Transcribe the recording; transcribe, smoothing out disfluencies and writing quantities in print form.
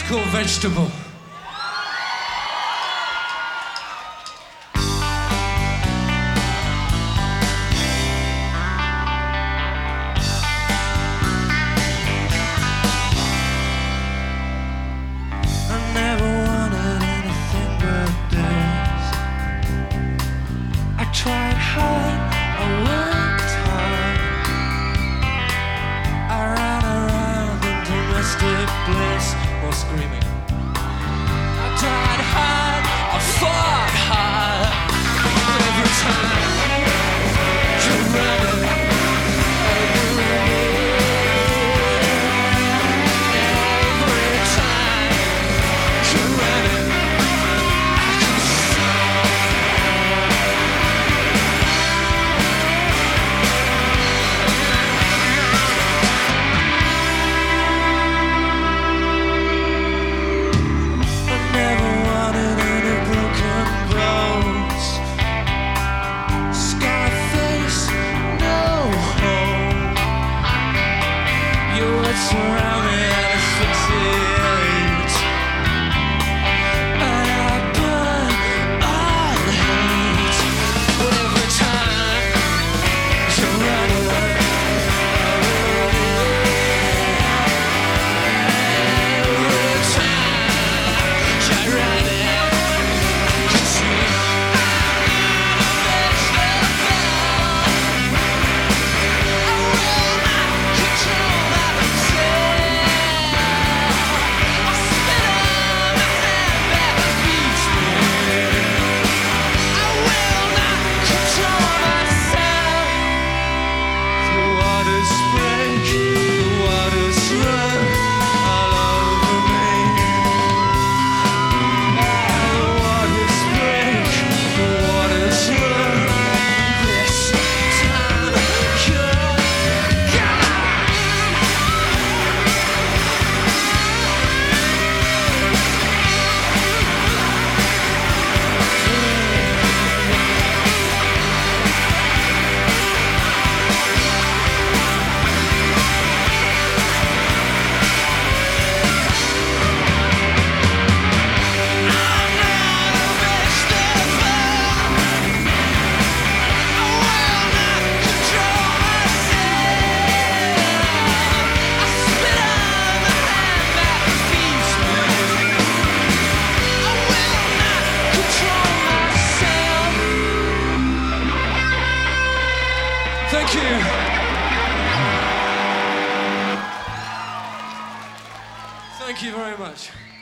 called Vegetable. I never wanted anything but this. I tried hard, I worked hard. I ran around in domestic bliss while screaming. I tried hard, I fought hard. Every time you run it, every time you run it, I can see. I never wanted any broken bones. Scarface, no home. Your words surround me and asphyxiate. And I burn all hate. But every time you run away, every time you run it, I can see. Thank you. Thank you very much.